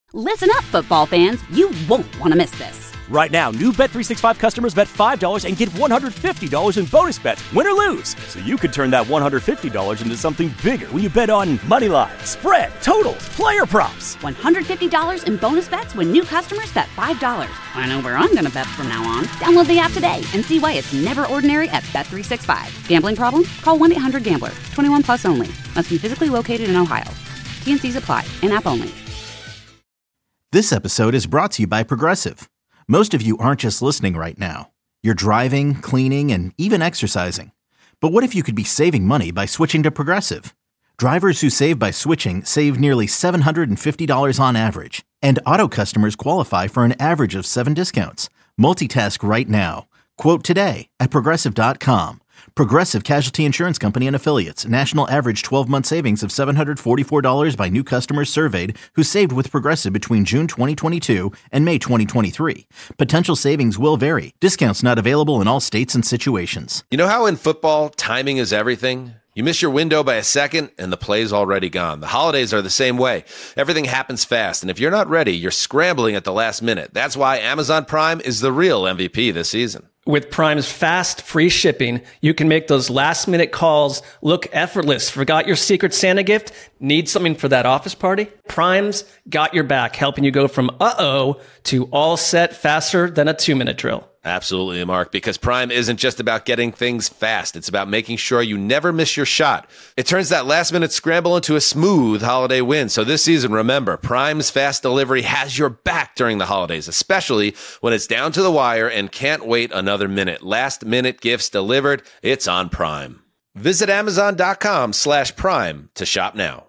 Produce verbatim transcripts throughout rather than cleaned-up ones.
Listen up, football fans. You won't want to miss this. Right now, new Bet three sixty-five customers bet five dollars and get one hundred fifty dollars in bonus bets, win or lose. So you could turn that one hundred fifty dollars into something bigger when you bet on money line, spread, totals, player props. one hundred fifty dollars in bonus bets when new customers bet five dollars. I know where I'm going to bet from now on. Download the app today and see why it's never ordinary at Bet three sixty-five. Gambling problem? Call one eight hundred gambler. twenty-one plus only. Must be physically located in Ohio. T N Cs apply. In-app only. This episode is brought to you by Progressive. Most of you aren't just listening right now. You're driving, cleaning, and even exercising. But what if you could be saving money by switching to Progressive? Drivers who save by switching save nearly seven hundred fifty dollars on average. And auto customers qualify for an average of seven discounts. Multitask right now. Quote today at Progressive dot com. Progressive Casualty Insurance Company and Affiliates. National average twelve-month savings of seven hundred forty-four dollars by new customers surveyed who saved with Progressive between June twenty twenty-two and May twenty twenty-three. Potential savings will vary. Discounts not available in all states and situations. You know how in football, timing is everything? You miss your window by a second, and the play's already gone. The holidays are the same way. Everything happens fast, and if you're not ready, you're scrambling at the last minute. That's why Amazon Prime is the real M V P this season. With Prime's fast, free shipping, you can make those last-minute calls look effortless. Forgot your Secret Santa gift? Need something for that office party? Prime's got your back, helping you go from uh-oh to all set faster than a two-minute drill. Absolutely, Mark, because Prime isn't just about getting things fast. It's about making sure you never miss your shot. It turns that last-minute scramble into a smooth holiday win. So this season, remember, Prime's fast delivery has your back during the holidays, especially when it's down to the wire and can't wait another minute. Last-minute gifts delivered, it's on Prime. Visit Amazon.com slash Prime to shop now.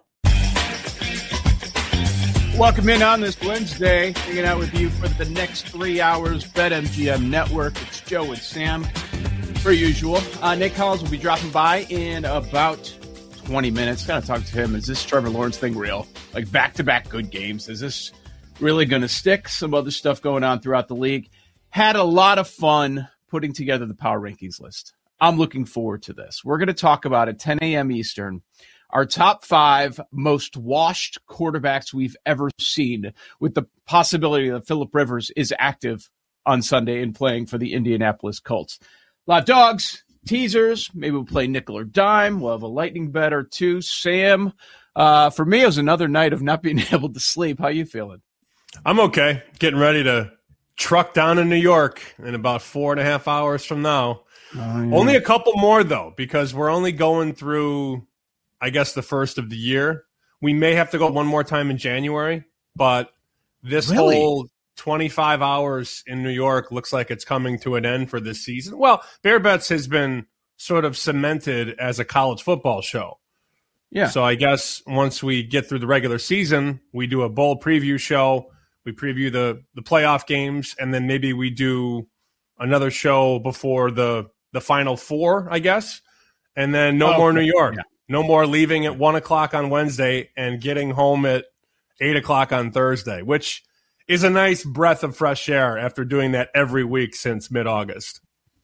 Welcome in on this Wednesday, hanging out with you for the next three hours, BetMGM Network. It's Joe and Sam, per usual. Uh, Nick Collins will be dropping by in about twenty minutes. Got to talk to him. Is this Trevor Lawrence thing real? Like back-to-back good games. Is this really going to stick? Some other stuff going on throughout the league. Had a lot of fun putting together the power rankings list. I'm looking forward to this. We're going to talk about at ten a.m. Eastern our top five most washed quarterbacks we've ever seen, with the possibility that Phillip Rivers is active on Sunday and playing for the Indianapolis Colts. A lot of dogs, teasers, maybe we'll play nickel or dime. We'll have a lightning bet or two. Sam, uh, for me, it was another night of not being able to sleep. How you feeling? I'm okay. Getting ready to truck down to New York in about four and a half hours from now. Oh, yeah. Only a couple more, though, because we're only going through, I guess, the first of the year. We may have to go one more time in January, but this really? whole twenty-five hours in New York looks like it's coming to an end for this season. Well, Bear Bets has been sort of cemented as a college football show. Yeah. So I guess once we get through the regular season, we do a bowl preview show. We preview the, the playoff games, and then maybe we do another show before the, the Final Four, I guess. And then no oh, more New York. Yeah. No more leaving at one o'clock on Wednesday and getting home at eight o'clock on Thursday, which is a nice breath of fresh air after doing that every week since mid-August.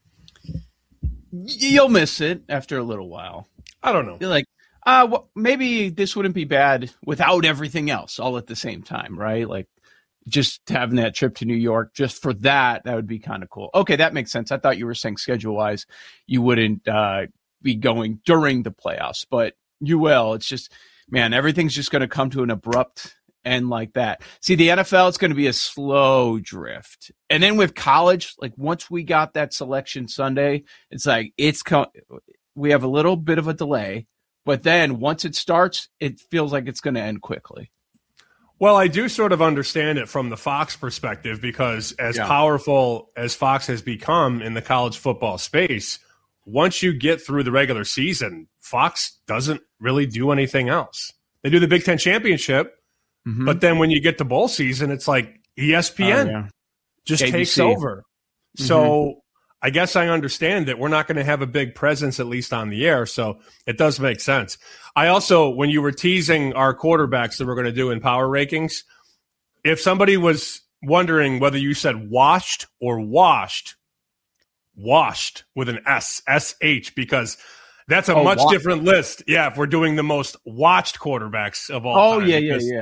You'll miss it after a little while. I don't know. You're like, uh, well, maybe this wouldn't be bad without everything else all at the same time, right? Like just having that trip to New York just for that, that would be kind of cool. Okay, that makes sense. I thought you were saying schedule-wise you wouldn't uh, – be going during the playoffs, but you will. It's just, man, everything's just going to come to an abrupt end like that. See, the N F L, it's going to be a slow drift. And then with college, like once we got that selection Sunday, it's like, it's co- we have a little bit of a delay, but then once it starts, it feels like it's going to end quickly. Well, I do sort of understand it from the Fox perspective, because as yeah. powerful as Fox has become in the college football space, once you get through the regular season, Fox doesn't really do anything else. They do the Big Ten Championship, mm-hmm. but then when you get to bowl season, it's like E S P N oh, yeah. just A B C takes over. Mm-hmm. So I guess I understand that we're not going to have a big presence, at least on the air, so it does make sense. I also, when you were teasing our quarterbacks that we're going to do in power rankings, if somebody was wondering whether you said washed or washed, washed with an S, S H, because that's a oh, much wa- different list. Yeah, if we're doing the most watched quarterbacks of all oh, time. Oh, yeah, yeah, yeah.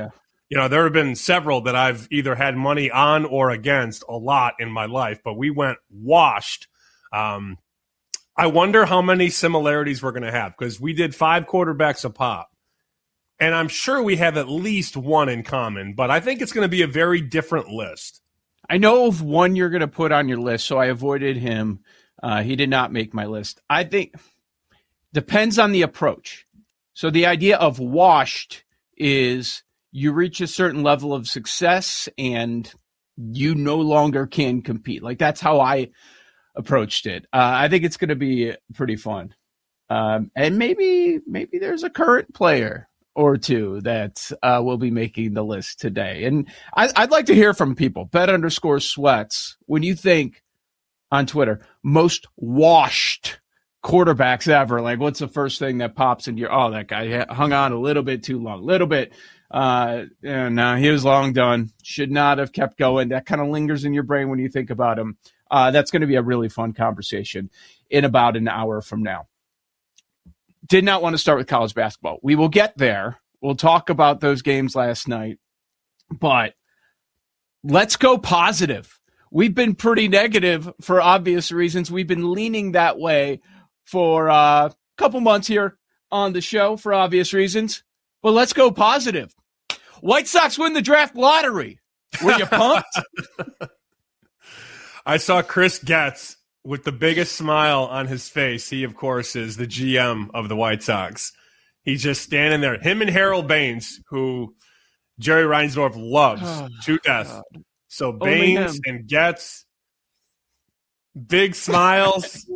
You know, there have been several that I've either had money on or against a lot in my life, but we went washed. Um, I wonder how many similarities we're going to have because we did five quarterbacks a pop. And I'm sure we have at least one in common, but I think it's going to be a very different list. I know of one you're going to put on your list, so I avoided him. Uh, he did not make my list. I think depends on the approach. So the idea of washed is you reach a certain level of success and you no longer can compete. Like that's how I approached it. Uh, I think it's going to be pretty fun. Um, and maybe maybe there's a current player or two that uh, will be making the list today. And I, I'd like to hear from people. Bet underscore sweats. When you think on Twitter, most washed quarterbacks ever, like what's the first thing that pops into your, oh, that guy hung on a little bit too long, a little bit. Uh, and uh, he was long done. Should not have kept going. That kind of lingers in your brain when you think about him. Uh, that's going to be a really fun conversation in about an hour from now. Did not want to start with college basketball. We will get there. We'll talk about those games last night. But let's go positive. We've been pretty negative for obvious reasons. We've been leaning that way for uh, a couple months here on the show for obvious reasons. But let's go positive. White Sox win the draft lottery. Were you pumped? I saw Chris Getz with the biggest smile on his face. He, of course, is the G M of the White Sox. He's just standing there. Him and Harold Baines, who Jerry Reinsdorf loves oh, to death. God. So Baines and Getz, big smiles.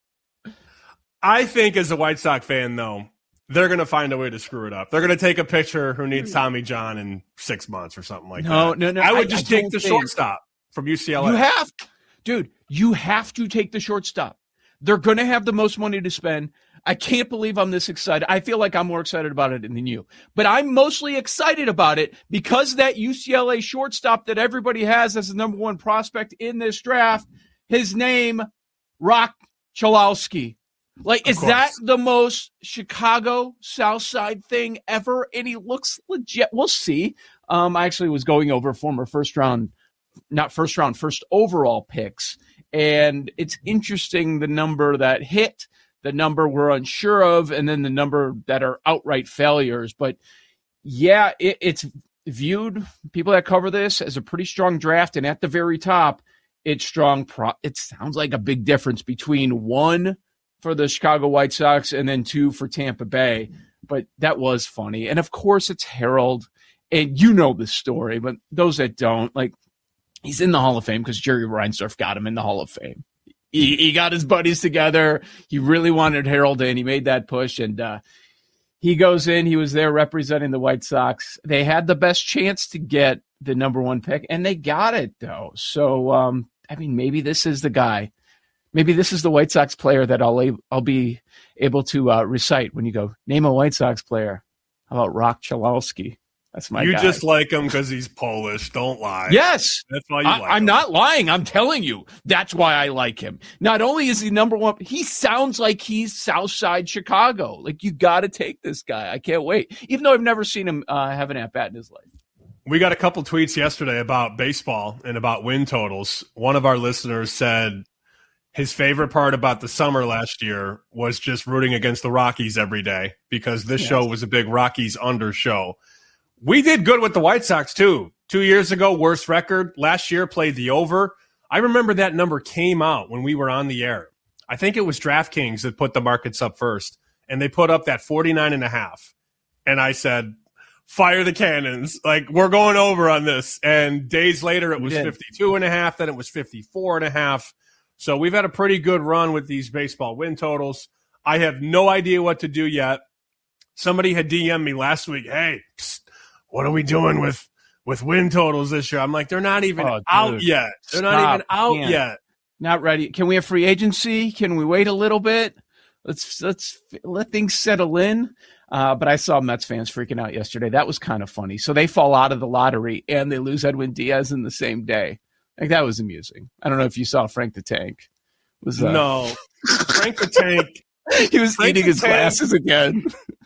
I think as a White Sox fan, though, they're going to find a way to screw it up. They're going to take a pitcher who needs Tommy John in six months or something like no, that. No, no, no. I would I, just I take the think. shortstop from U C L A. You have Dude, you have to take the shortstop. They're going to have the most money to spend. I can't believe I'm this excited. I feel like I'm more excited about it than you. But I'm mostly excited about it because that U C L A shortstop that everybody has as the number one prospect in this draft, his name, Rock Chalowski. Like, is that the most Chicago South Side thing ever? And he looks legit. We'll see. Um, I actually was going over former first round not first round, first overall picks. And it's interesting the number that hit, the number we're unsure of, and then the number that are outright failures. But yeah, it, it's viewed, people that cover this, as a pretty strong draft. And at the very top, it's strong. Pro- it sounds like a big difference between one for the Chicago White Sox and then two for Tampa Bay. But that was funny. And of course, it's Harold. And you know the story, but those that don't, like, he's in the Hall of Fame because Jerry Reinsdorf got him in the Hall of Fame. He, he got his buddies together. He really wanted Harold in. He made that push, and uh, he goes in. He was there representing the White Sox. They had the best chance to get the number one pick, and they got it, though. So, um, I mean, maybe this is the guy. Maybe this is the White Sox player that I'll, I'll be able to uh, recite when you go, name a White Sox player. How about Rock Chalowski? That's my You guy. just like him because he's Polish. Don't lie. Yes. That's why you I, like I'm him. not lying. I'm telling you. That's why I like him. Not only is he number one, he sounds like he's Southside Chicago. Like, you got to take this guy. I can't wait. Even though I've never seen him uh, have an at-bat in his life. We got a couple tweets yesterday about baseball and about win totals. One of our listeners said his favorite part about the summer last year was just rooting against the Rockies every day because this yes. show was a big Rockies under show. We did good with the White Sox, too. Two years ago, worst record. Last year, played the over. I remember that number came out when we were on the air. I think it was DraftKings that put the markets up first, and they put up that forty-nine and a half. And I said, fire the cannons. Like, we're going over on this. And days later, it was fifty-two and a half. Then it was fifty-four and a half. So we've had a pretty good run with these baseball win totals. I have no idea what to do yet. Somebody had D M'd me last week, hey, psst, what are we doing with, with win totals this year? I'm like, they're not even oh, out yet. They're Stop. not even out Can't. yet. Not ready. Can we have free agency? Can we wait a little bit? Let's let's let things settle in. Uh, but I saw Mets fans freaking out yesterday. That was kind of funny. So they fall out of the lottery and they lose Edwin Diaz in the same day. Like, that was amusing. I don't know if you saw Frank the Tank. Was uh... No, Frank the Tank. He was Frank eating his Tank. glasses again.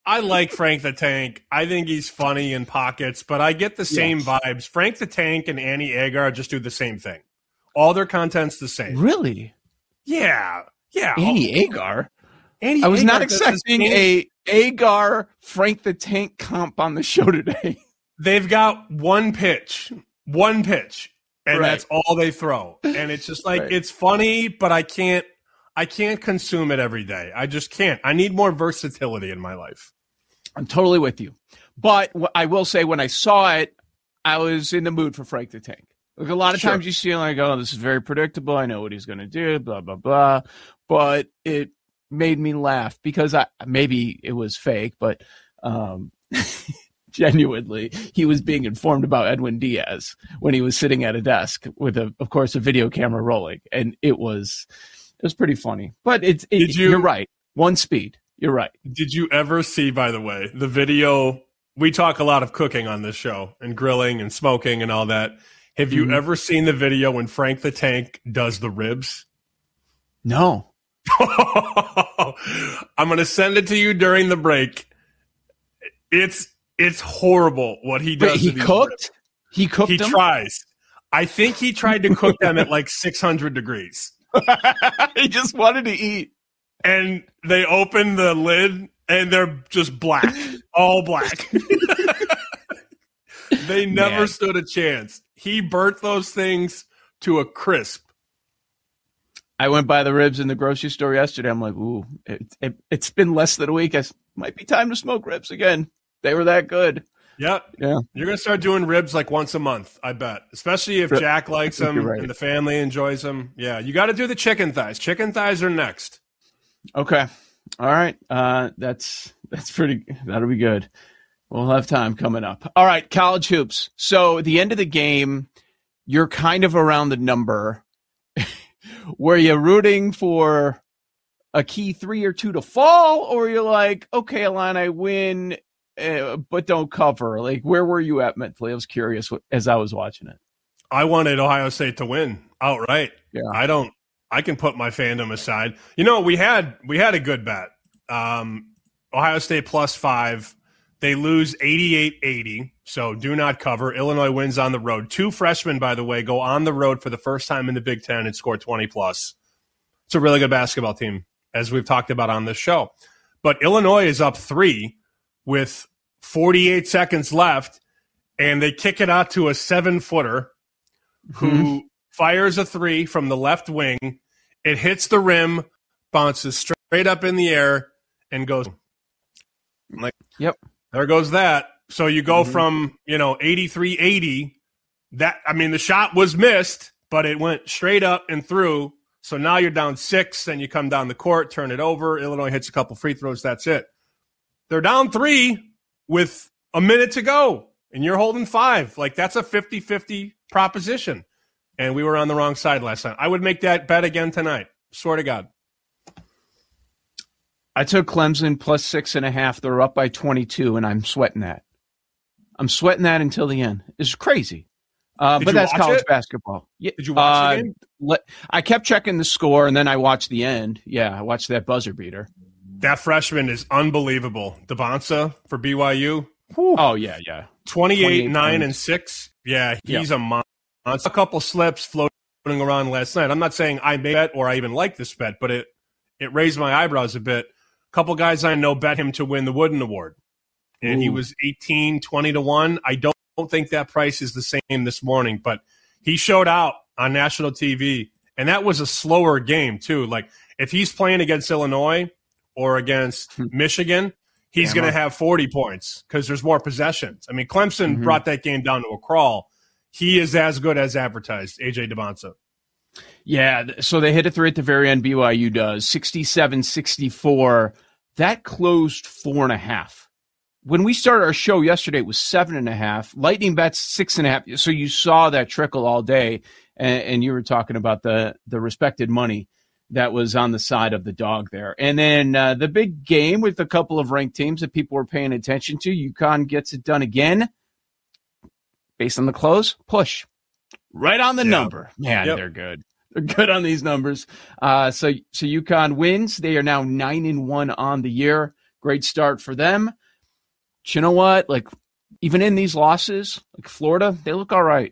I like Frank the Tank. I think he's funny in pockets, but I get the same yes. vibes. Frank the Tank and Annie Agar just do the same thing. All their content's the same. Really? Yeah. Yeah. Annie Agar? Annie I was Agar not expecting a Agar Frank the Tank comp on the show today. They've got one pitch. One pitch. And right. that's all they throw. And it's just like, right. it's funny, but I can't, I can't consume it every day. I just can't. I need more versatility in my life. I'm totally with you. But I will say when I saw it, I was in the mood for Frank the Tank. Like a lot of sure. times you see him like, oh, this is very predictable. I know what he's going to do, blah, blah, blah. But it made me laugh because I maybe it was fake, but um genuinely, he was being informed about Edwin Diaz when he was sitting at a desk with, a, of course, a video camera rolling, and it was it was pretty funny. But it's it, Did you, you're right, one speed. You're right. Did you ever see, by the way, the video? We talk a lot of cooking on this show and grilling and smoking and all that. Have you mm-hmm. ever seen the video when Frank the Tank does the ribs? No. I'm going to send it to you during the break. It's It's horrible what he does. Wait, he cooked? Ribs. He cooked He them? tries. I think he tried to cook them at like six hundred degrees. He just wanted to eat. And they open the lid, and they're just black. All black. They never Man. stood a chance. He burnt those things to a crisp. I went by the ribs in the grocery store yesterday. I'm like, ooh, it, it, it's been less than a week. It might be time to smoke ribs again. They were that good. Yep. Yeah. You're going to start doing ribs like once a month, I bet. Especially if Jack likes them right. and the family enjoys them. Yeah, you got to do the chicken thighs. Chicken thighs are next. Okay. All right. Uh, that's that's pretty – that'll be good. We'll have time coming up. All right, college hoops. So the end of the game, you're kind of around the number. Were you rooting for a key three or two to fall, or you're like, okay, Illini win – Uh, but don't cover? Like, where were you at mentally? I was curious as I was watching it. I wanted Ohio State to win outright. Yeah. I don't. I can put my fandom aside. You know, we had we had a good bet. Um, Ohio State plus five. They lose eighty-eight eighty, so do not cover. Illinois wins on the road. Two freshmen, by the way, go on the road for the first time in the Big Ten and score twenty plus. It's a really good basketball team, as we've talked about on this show. But Illinois is up three with forty-eight seconds left, and they kick it out to a seven-footer who mm-hmm. fires a three from the left wing. It hits the rim, bounces straight up in the air, and goes. I'm like, yep, there goes that. So you go mm-hmm. from, you know, eighty-three eighty. That I mean, the shot was missed, but it went straight up and through. So now you're down six, and you come down the court, turn it over. Illinois hits a couple free throws. That's it. They're down three with a minute to go, and you're holding five. Like, that's a fifty-fifty proposition. And we were on the wrong side last night. I would make that bet again tonight. Swear to God. I took Clemson plus six and a half. They're up by twenty-two, and I'm sweating that. I'm sweating that until the end. It's crazy. Uh, but that's college it? basketball. Yeah. Did you watch uh, the game? Let, I kept checking the score, and then I watched the end. Yeah, I watched that buzzer beater. That freshman is unbelievable. Devonsa for B Y U. Whew. Oh, yeah, yeah. twenty-eight, nine, and six. Yeah, he's yep. a monster. A couple slips floating around last night. I'm not saying I made that or I even like this bet, but it, it raised my eyebrows a bit. A couple guys I know bet him to win the Wooden Award, and Ooh. he was eighteen, twenty to one. I don't, don't think that price is the same this morning, but he showed out on national T V, and that was a slower game, too. Like, if he's playing against Illinois or against Michigan, he's going to have forty points because there's more possessions. I mean, Clemson mm-hmm. brought that game down to a crawl. He is as good as advertised, A J Devonsa. Yeah, so they hit a three at the very end, B Y U does, sixty-seven sixty-four. That closed four and a half. When we started our show yesterday, it was seven and a half. Lightning bets six and a half. So you saw that trickle all day, and, and you were talking about the, the respected money that was on the side of the dog there. And then uh, the big game with a couple of ranked teams that people were paying attention to. UConn gets it done again. Based on the close, push. Right on the yep. number. Man, yep. they're good. They're good on these numbers. Uh, so so UConn wins. They are now nine and one on the year. great start for them. But you know what? Like, even in these losses, like Florida, they look all right.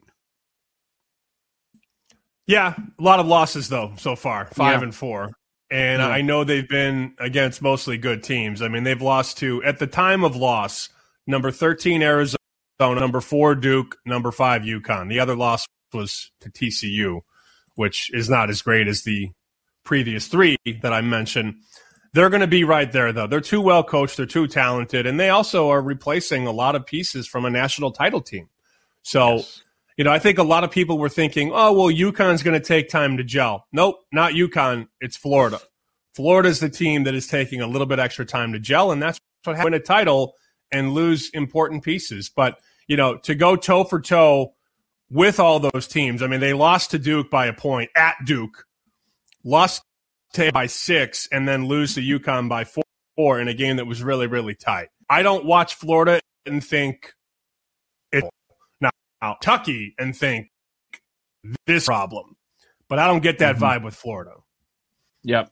Yeah, a lot of losses, though, so far, five Yeah. and four. And Yeah. I know they've been against mostly good teams. I mean, they've lost to, at the time of loss, number thirteen, Arizona, number four, Duke, number five, UConn. The other loss was to T C U, which is not as great as the previous three that I mentioned. They're going to be right there, though. They're too well coached. They're too talented. And they also are replacing a lot of pieces from a national title team. So, yes. you know, I think a lot of people were thinking, oh, well, UConn's going to take time to gel. Nope, not UConn. It's Florida. Florida's the team that is taking a little bit extra time to gel, and that's what happens. Win a title and lose important pieces. But, you know, to go toe for toe with all those teams, I mean, they lost to Duke by a point at Duke, lost to by six, and then lose to UConn by four, four in a game that was really, really tight. I don't watch Florida and think it's now Kentucky and think this problem, but I don't get that mm-hmm. vibe with Florida. Yep.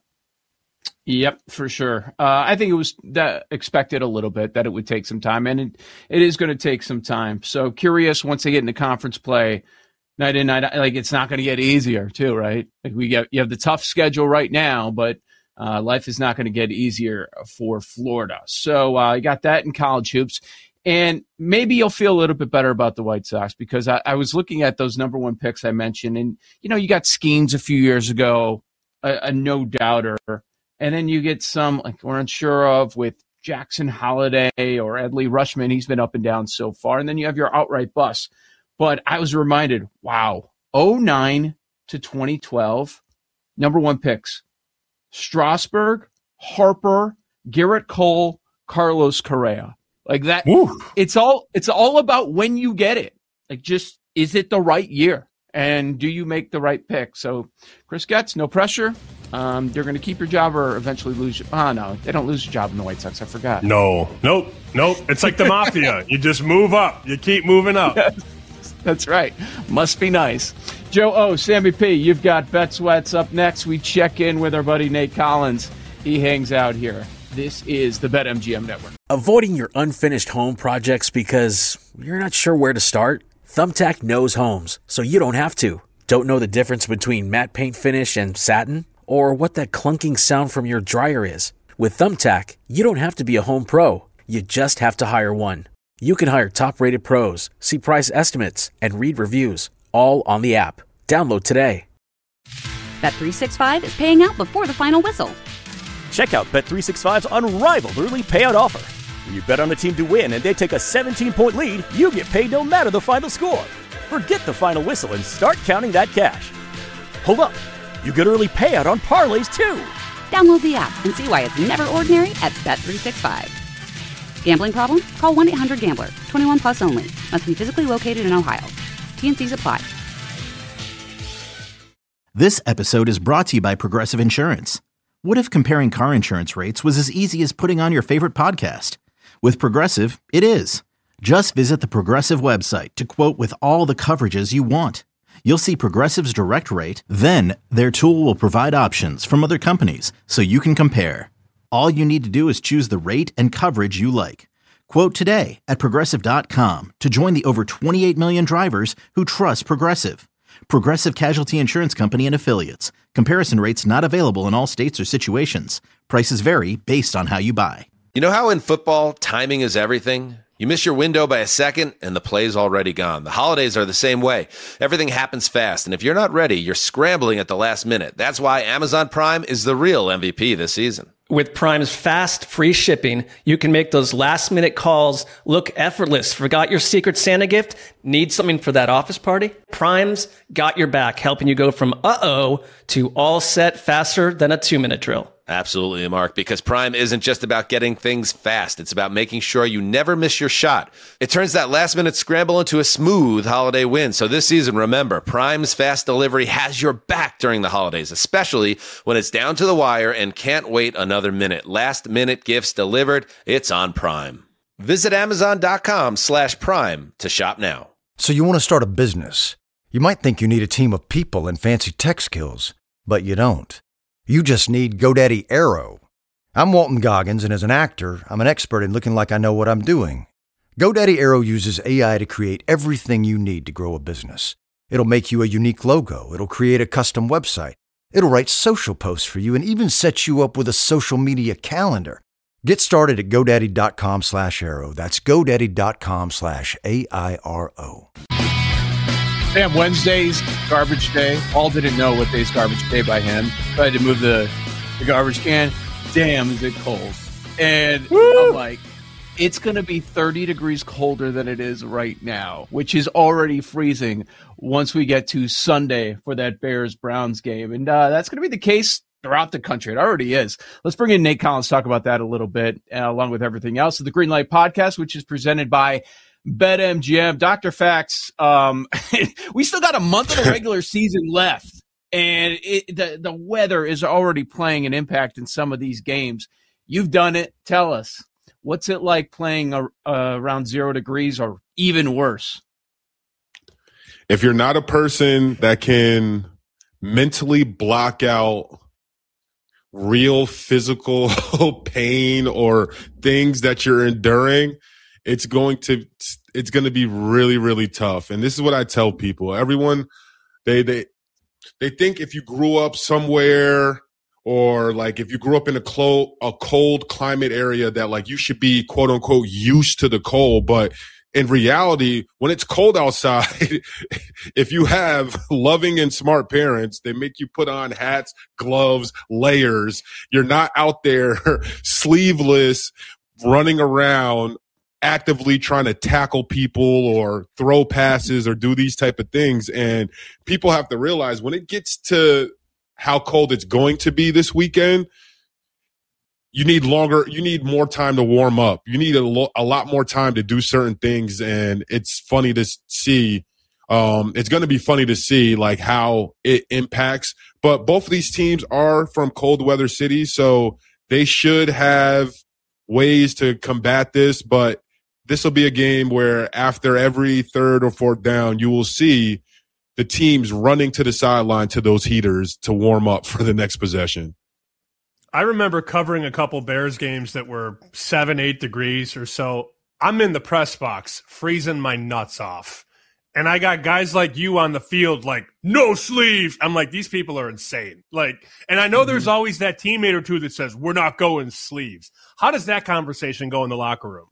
Yep, for sure. Uh, I think it was that expected a little bit that it would take some time, and it, it is going to take some time. So curious once they get into conference play, night in, night out, like it's not going to get easier too, right? Like we get, you have the tough schedule right now, but uh, life is not going to get easier for Florida. So uh, you got that in college hoops, and maybe you'll feel a little bit better about the White Sox because I, I was looking at those number one picks I mentioned, and you know you got Skeens a few years ago, a, a no doubter. And then you get some, like we're unsure of, with Jackson Holiday or Edley Rushman. He's been up and down so far. And then you have your outright bust. But I was reminded, wow, oh nine to twenty twelve, number one picks. Strasburg, Harper, Garrett Cole, Carlos Correa. Like that. Woo. It's all it's all about when you get it. Like just, is it the right year? And do you make the right pick? So Chris Getz, no pressure. Um, they're going to keep your job or eventually lose your... Oh, no, they don't lose your job in the White Sox. I forgot. No, nope, nope. It's like the mafia. You just move up. You keep moving up. That's right. Must be nice. Joe O, Sammy P, you've got Bet Sweats up next. We check in with our buddy Nate Collins. He hangs out here. This is the BetMGM Network. Avoiding your unfinished home projects because you're not sure where to start? Thumbtack knows homes, so you don't have to. Don't know the difference between matte paint finish and satin? Or what that clunking sound from your dryer is? With Thumbtack, you don't have to be a home pro. You just have to hire one. You can hire top-rated pros, see price estimates, and read reviews, all on the app. Download today. Bet three sixty-five is paying out before the final whistle. Check out Bet three sixty-five's unrivaled early payout offer. When you bet on a team to win and they take a seventeen-point lead, you get paid no matter the final score. Forget the final whistle and start counting that cash. Hold up. You get early payout on parlays, too. Download the app and see why it's never ordinary at Bet three sixty-five. Gambling problem? Call one eight hundred gambler. twenty-one plus only. Must be physically located in Ohio. T and C's apply. This episode is brought to you by Progressive Insurance. What if comparing car insurance rates was as easy as putting on your favorite podcast? With Progressive, it is. Just visit the Progressive website to quote with all the coverages you want. You'll see Progressive's direct rate, then their tool will provide options from other companies so you can compare. All you need to do is choose the rate and coverage you like. Quote today at Progressive dot com to join the over twenty-eight million drivers who trust Progressive. Progressive Casualty Insurance Company and Affiliates. Comparison rates not available in all states or situations. Prices vary based on how you buy. You know how in football, timing is everything? You miss your window by a second, and the play's already gone. The holidays are the same way. Everything happens fast, and if you're not ready, you're scrambling at the last minute. That's why Amazon Prime is the real M V P this season. With Prime's fast, free shipping, you can make those last-minute calls look effortless. Forgot your Secret Santa gift? Need something for that office party? Prime's got your back, helping you go from uh-oh to all set faster than a two-minute drill. Absolutely, Mark, because Prime isn't just about getting things fast. It's about making sure you never miss your shot. It turns that last-minute scramble into a smooth holiday win. So this season, remember, Prime's fast delivery has your back during the holidays, especially when it's down to the wire and can't wait another minute. Last-minute gifts delivered. It's on Prime. Visit Amazon.com slash Prime to shop now. So you want to start a business. You might think you need a team of people and fancy tech skills, but you don't. You just need GoDaddy Aero. I'm Walton Goggins, and as an actor, I'm an expert in looking like I know what I'm doing. GoDaddy Aero uses A I to create everything you need to grow a business. It'll make you a unique logo. It'll create a custom website. It'll write social posts for you and even set you up with a social media calendar. Get started at GoDaddy.com slash Aero. That's GoDaddy.com slash A I R O. Sam, Wednesday's garbage day. Paul didn't know what day's garbage day by hand. Tried to move the, the garbage can. Damn, is it cold. And Woo! I'm like, it's going to be thirty degrees colder than it is right now, which is already freezing once we get to Sunday for that Bears-Browns game. And uh, that's going to be the case throughout the country. It already is. Let's bring in Nate Collins to talk about that a little bit, uh, along with everything else. The Green Light Podcast, which is presented by BetMGM. Doctor Facts, um, we still got a month of the regular season left. And it, the, the weather is already playing an impact in some of these games. You've done it. Tell us, what's it like playing a, uh, around zero degrees or even worse? If you're not a person that can mentally block out real physical pain or things that you're enduring, it's going to it's going to be really, really tough. And this is what I tell people. Everyone, they they They think if you grew up somewhere or like if you grew up in a, clo- a cold climate area that like you should be quote unquote used to the cold. But in reality, when it's cold outside, if you have loving and smart parents, they make you put on hats, gloves, layers. You're not out there sleeveless, running around actively trying to tackle people or throw passes or do these type of things. And people have to realize when it gets to how cold it's going to be this weekend, you need longer, you need more time to warm up. You need a, lo- a lot more time to do certain things. And it's funny to see, um, it's going to be funny to see like how it impacts, but both of these teams are from cold weather cities. So they should have ways to combat this, but this will be a game where after every third or fourth down, you will see the teams running to the sideline to those heaters to warm up for the next possession. I remember covering a couple Bears games that were seven, eight degrees or so. I'm in the press box freezing my nuts off. And I got guys like you on the field like, no sleeves. I'm like, these people are insane. Like, and I know mm-hmm. there's always that teammate or two that says, we're not going sleeves. How does that conversation go in the locker room?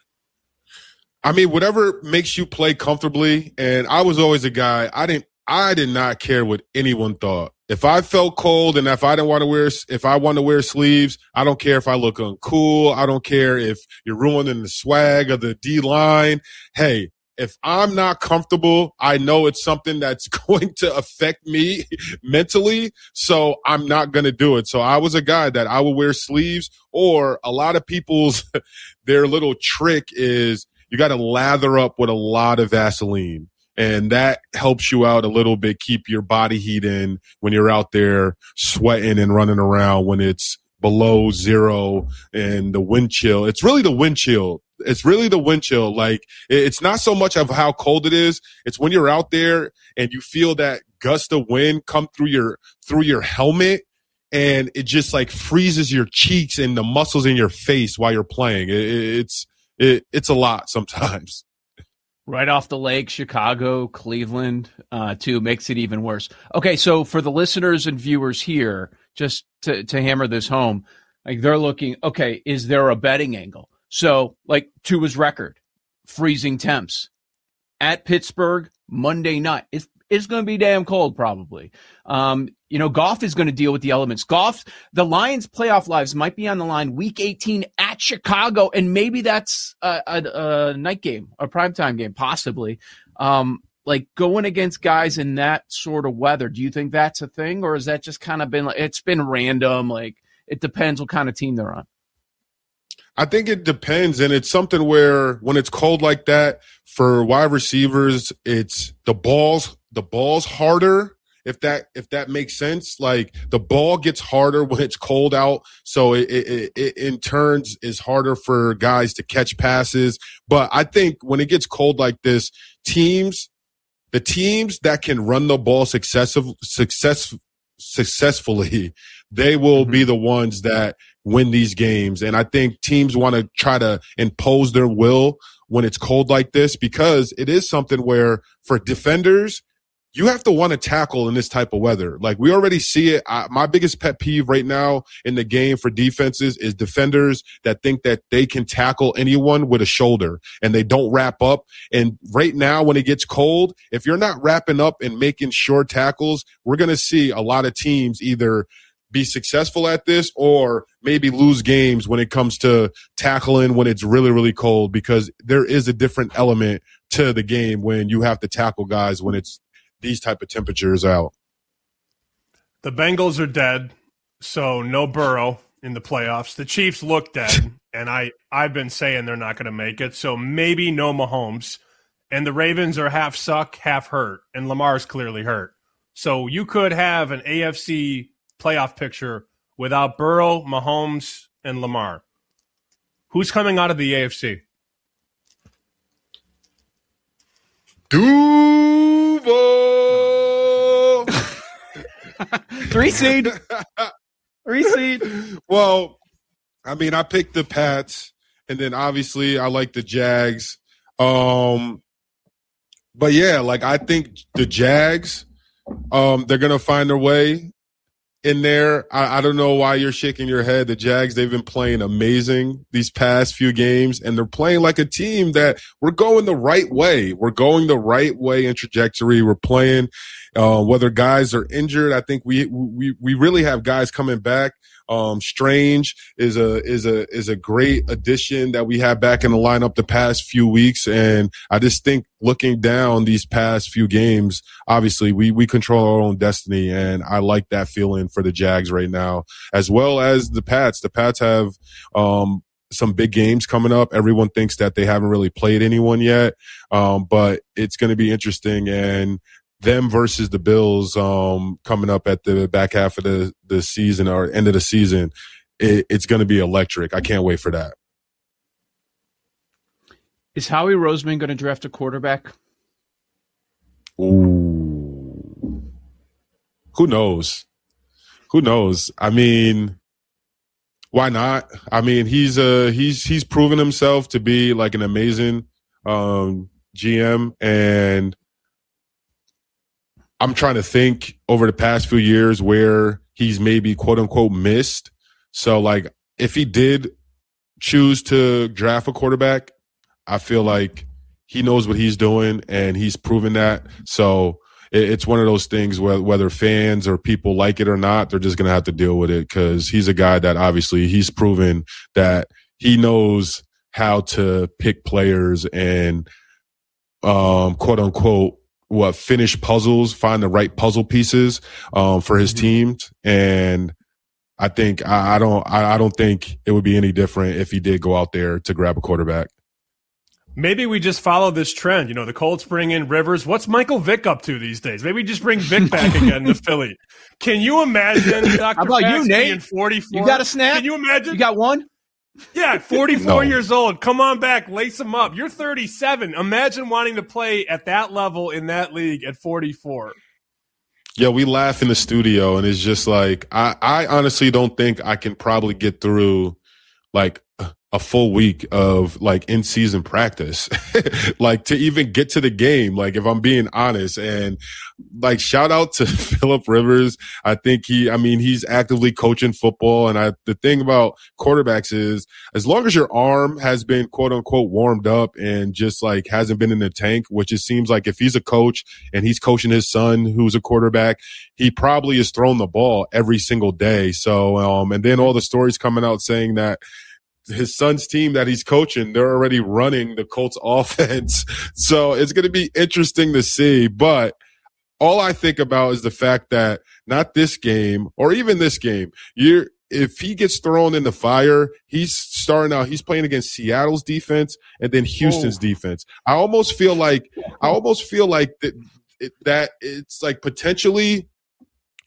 I mean, whatever makes you play comfortably. And I was always a guy, I didn't, I did not care what anyone thought. If I felt cold and if I didn't want to wear, if I want to wear sleeves, I don't care if I look uncool. I don't care if you're ruining the swag of the D line. Hey, if I'm not comfortable, I know it's something that's going to affect me mentally. So I'm not going to do it. So I was a guy that I would wear sleeves, or a lot of people's, their little trick is, you got to lather up with a lot of Vaseline, and that helps you out a little bit, keep your body heat in when you're out there sweating and running around when it's below zero and the wind chill. It's really the wind chill. It's really the wind chill. Like, it's not so much of how cold it is. It's when you're out there and you feel that gust of wind come through your, through your helmet, and it just like freezes your cheeks and the muscles in your face while you're playing. It, it's, It, it's a lot sometimes. Right off the lake, Chicago, Cleveland, uh, too, makes it even worse. Okay, so for the listeners and viewers here, just to, to hammer this home, like they're looking, okay, is there a betting angle? So, like Tua's record, freezing temps. At Pittsburgh, Monday night. It's, it's going to be damn cold probably. Um, you know, Goff is going to deal with the elements. Goff, the Lions' playoff lives might be on the line week eighteen at Chicago, and maybe that's a, a, a night game, a primetime game, possibly. Um, like going against guys in that sort of weather, do you think that's a thing, or has that just kind of been like, it's been random? Like, it depends what kind of team they're on. I think it depends, and it's something where when it's cold like that, for wide receivers, it's the balls, the ball's harder. If that if that makes sense, like the ball gets harder when it's cold out, so it, it, it in turns is harder for guys to catch passes. But I think when it gets cold like this, teams, the teams that can run the ball successive success successfully, they will mm-hmm. be the ones that win these games. And I think teams want to try to impose their will when it's cold like this, because it is something where for defenders, you have to want to tackle in this type of weather. Like, we already see it. I, my biggest pet peeve right now in the game for defenses is defenders that think that they can tackle anyone with a shoulder and they don't wrap up. And right now, when it gets cold, if you're not wrapping up and making short tackles, we're going to see a lot of teams either be successful at this or maybe lose games when it comes to tackling when it's really, really cold, because there is a different element to the game when you have to tackle guys when it's these type of temperatures out. The Bengals are dead, so no Burrow in the playoffs. The Chiefs look dead, and I, I've been saying they're not going to make it, so maybe no Mahomes. And the Ravens are half suck, half hurt, and Lamar's clearly hurt. So you could have an A F C playoff picture without Burrow, Mahomes, and Lamar. Who's coming out of the A F C? Duval. Three seed. Three seed. Well, I mean, I picked the Pats, and then obviously I like the Jags. Um, but yeah, like I think the Jags, um, they're gonna find their way in there. I, I don't know why you're shaking your head. The Jags, they've been playing amazing these past few games, and they're playing like a team that we're going the right way. We're going the right way in trajectory. We're playing, uh, whether guys are injured. I think we, we, we really have guys coming back. Um, Strange is a, is a, is a great addition that we have back in the lineup the past few weeks. And I just think looking down these past few games, obviously we, we control our own destiny. And I like that feeling for the Jags right now, as well as the Pats. The Pats have, um, some big games coming up. Everyone thinks that they haven't really played anyone yet. Um, but it's going to be interesting. And them versus the Bills um, coming up at the back half of the, the season or end of the season, it, it's going to be electric. I can't wait for that. Is Howie Roseman going to draft a quarterback? Ooh. Who knows? Who knows? I mean, why not? I mean, he's uh he's he's proven himself to be like an amazing um, G M, and I'm trying to think over the past few years where he's maybe quote unquote missed. So like if he did choose to draft a quarterback, I feel like he knows what he's doing and he's proven that. So it's one of those things where whether fans or people like it or not, they're just going to have to deal with it, because he's a guy that obviously he's proven that he knows how to pick players and um, quote unquote, what finish puzzles, find the right puzzle pieces um, for his mm-hmm. teams. And I think I, I don't I, I don't think it would be any different if he did go out there to grab a quarterback. Maybe we just follow this trend. You know, the Colts bring in Rivers. What's Michael Vick up to these days? Maybe just bring Vick back again to Philly. Can you imagine Doctor How about Fax you, Nate? being forty-four? You got a snap? Can you imagine? You got one? Yeah, forty-four No. years old. Come on back, lace him up. You're thirty-seven. Imagine wanting to play at that level in that league at forty-four. Yeah, we laugh in the studio, and it's just like I, I honestly don't think I can probably get through like a full week of like in season practice, like to even get to the game. Like if I'm being honest, and like shout out to Phillip Rivers. I think he, I mean, he's actively coaching football. And I, the thing about quarterbacks is as long as your arm has been quote unquote warmed up and just like hasn't been in the tank, which it seems like if he's a coach and he's coaching his son, who's a quarterback, he probably is throwing the ball every single day. So, um, and then all the stories coming out saying that his son's team that he's coaching, they're already running the Colts offense. So it's going to be interesting to see. But all I think about is the fact that not this game or even this game, you're, if he gets thrown in the fire, he's starting out, he's playing against Seattle's defense and then Houston's oh. defense. I almost feel like, I almost feel like that, it, that it's like potentially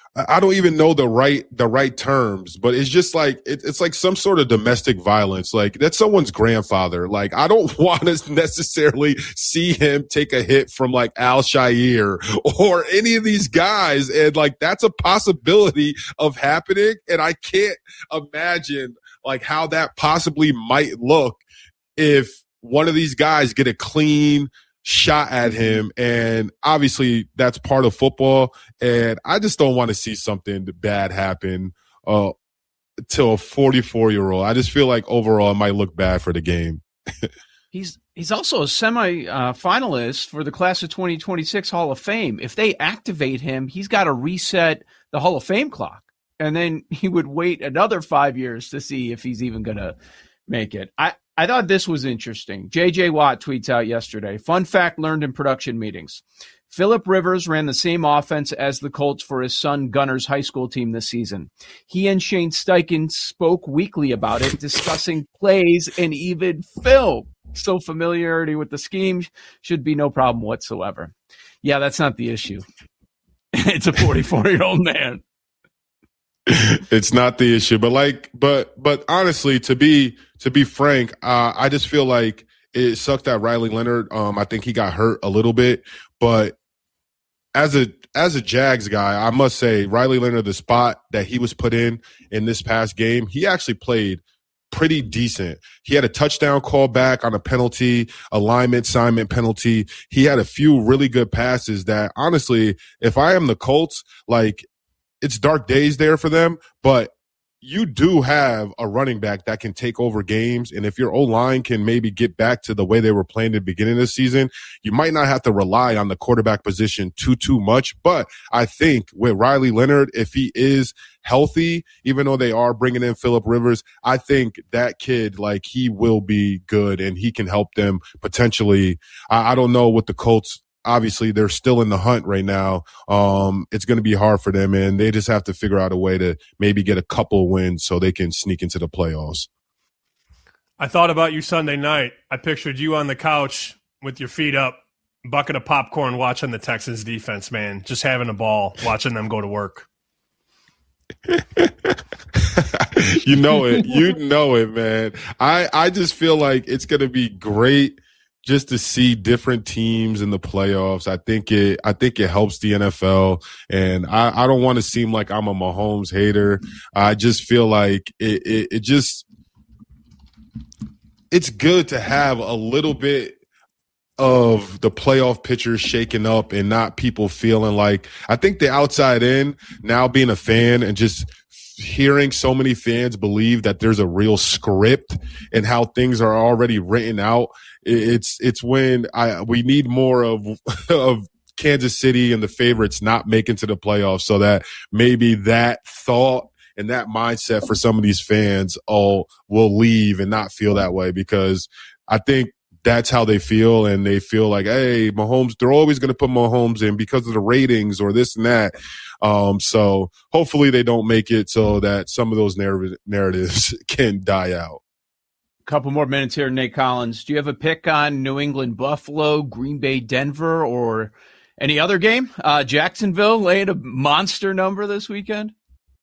I don't even know the right the right terms, but it's just like it, it's like some sort of domestic violence. Like that's someone's grandfather. Like I don't want to necessarily see him take a hit from like Al Shair or any of these guys, and like that's a possibility of happening. And I can't imagine like how that possibly might look if one of these guys get a clean shot at him, and obviously that's part of football, and I just don't want to see something bad happen uh to a forty-four year old. I just feel like overall it might look bad for the game. he's he's also a semi uh, finalist for the class of twenty twenty-six Hall of Fame. If they activate him, he's got to reset the Hall of Fame clock, and then he would wait another five years to see if he's even going to make it. I I thought this was interesting. J J Watt tweets out yesterday, fun fact learned in production meetings. Phillip Rivers ran the same offense as the Colts for his son Gunner's high school team this season. He and Shane Steichen spoke weekly about it, discussing plays and even film. So familiarity with the scheme should be no problem whatsoever. Yeah, that's not the issue. It's a forty-four-year-old man. It's not the issue, but like, but, but honestly, to be, to be frank, uh, I just feel like it sucked that Riley Leonard. Um, I think he got hurt a little bit, but as a, as a Jags guy, I must say Riley Leonard, the spot that he was put in in this past game, he actually played pretty decent. He had a touchdown call back on a penalty, alignment, assignment penalty. He had a few really good passes that honestly, if I am the Colts, like, it's dark days there for them, but you do have a running back that can take over games. And if your O-line can maybe get back to the way they were playing at the beginning of the season, you might not have to rely on the quarterback position too, too much. But I think with Riley Leonard, if he is healthy, even though they are bringing in Phillip Rivers, I think that kid, like, he will be good and he can help them potentially. I, I don't know what the Colts, obviously they're still in the hunt right now. Um, it's going to be hard for them, and they just have to figure out a way to maybe get a couple wins so they can sneak into the playoffs. I thought about you Sunday night. I pictured you on the couch with your feet up, bucket of popcorn, watching the Texans defense, man, just having a ball, watching them go to work. You know it. You know it, man. I, I just feel like it's going to be great just to see different teams in the playoffs. I think it, I think it helps the N F L, and I, I don't want to seem like I'm a Mahomes hater. I just feel like it, it, it just, it's good to have a little bit of the playoff pictures shaken up and not people feeling like, I think the outside in now being a fan and just hearing so many fans believe that there's a real script and how things are already written out. It's it's when I we need more of of Kansas City and the favorites not making to the playoffs, so that maybe that thought and that mindset for some of these fans all will leave and not feel that way, because I think that's how they feel, and they feel like, hey, Mahomes, they're always going to put Mahomes in because of the ratings or this and that. Um, so hopefully they don't make it so that some of those narr- narratives can die out. Couple more minutes here, Nate Collins. Do you have a pick on New England, Buffalo, Green Bay, Denver, or any other game? Uh, Jacksonville laying a monster number this weekend.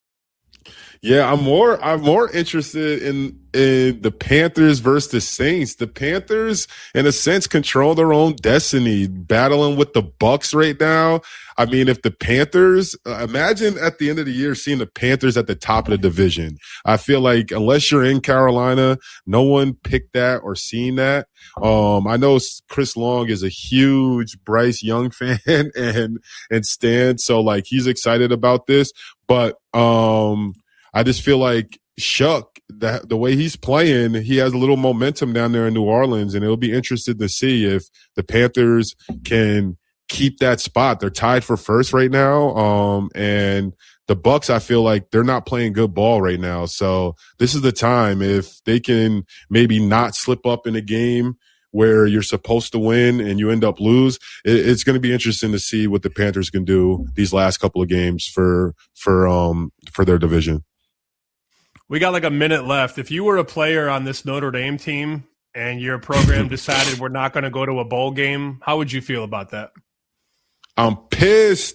Yeah, I'm more I'm more interested in in the Panthers versus the Saints. The Panthers, in a sense, control their own destiny, battling with the Bucs right now. I mean, if the Panthers, uh, imagine at the end of the year seeing the Panthers at the top of the division. I feel like unless you're in Carolina, no one picked that or seen that. Um, I know Chris Long is a huge Bryce Young fan and and Stan, so like he's excited about this. But um, I just feel like Shuck, the, the way he's playing, he has a little momentum down there in New Orleans, and it'll be interesting to see if the Panthers can keep that spot. They're tied for first right now. Um, and the Bucs, I feel like they're not playing good ball right now. So this is the time if they can maybe not slip up in a game where you're supposed to win and you end up lose. It, it's going to be interesting to see what the Panthers can do these last couple of games for, for, um, for their division. We got like a minute left. If you were a player on this Notre Dame team and your program decided we're not going to go to a bowl game, how would you feel about that? I'm pissed